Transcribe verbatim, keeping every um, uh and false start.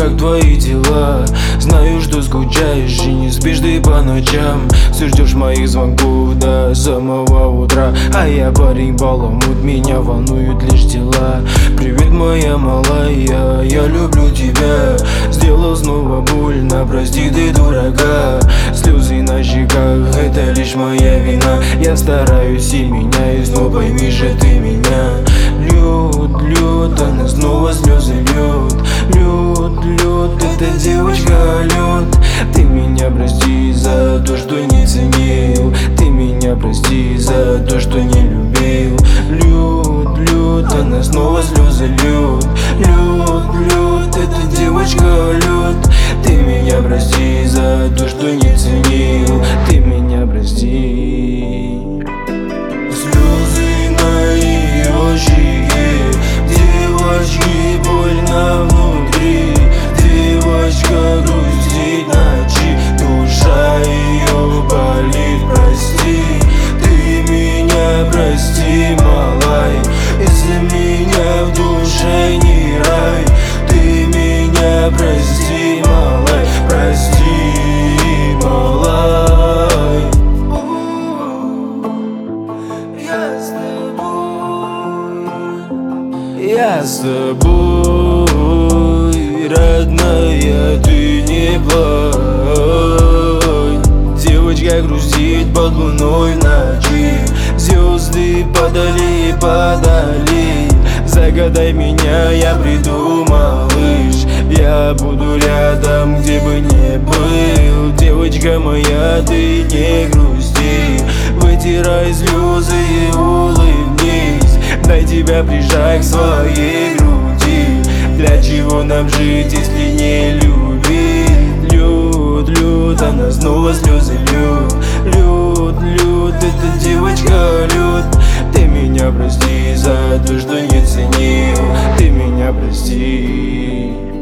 как твои дела? Знаю, что скучаешь и не спишь ты по ночам. Все ждешь моих звонков до самого утра. А я парень баламут, меня волнуют лишь дела. Привет, моя малая, я люблю тебя. Сделал снова больно, прости ты, дурака. Слезы на щеках, это лишь моя вина. Я стараюсь и меняюсь, но пойми же ты меня. Лед, лед, она снова слезы льет. Лед, лед, эта девочка лед. Ты меня прости за то, что не ценил. Ты меня прости за то, что не любил. Лед, лед, она снова слезы льет. Лед, лед, эта девочка лед. Ты меня прости за то, что не ценил. Ты меня прости. Слезы на ее щеке, девочки больно внутри. Девочка грустит ночи, душа ее болит, прости. Ты меня прости, малай, если меня в душе не рай. Ты меня прости, малай, прости, малай. Я с тобой, я с тобой, родная, ты не плачь. Девочка грустит под луной в ночи. Звезды падали, падали. Загадай меня, я приду, малыш. Я буду рядом, где бы ни был. Девочка моя, ты не грусти. Вытирай слезы и улыбнись. Дай тебя прижать к своей груди. Для чего нам жить, если не любить? Лед, лед, она снова слезы льет. Лед, лед, эта девочка лед. Ты меня прости за то, что не ценил. Ты меня прости.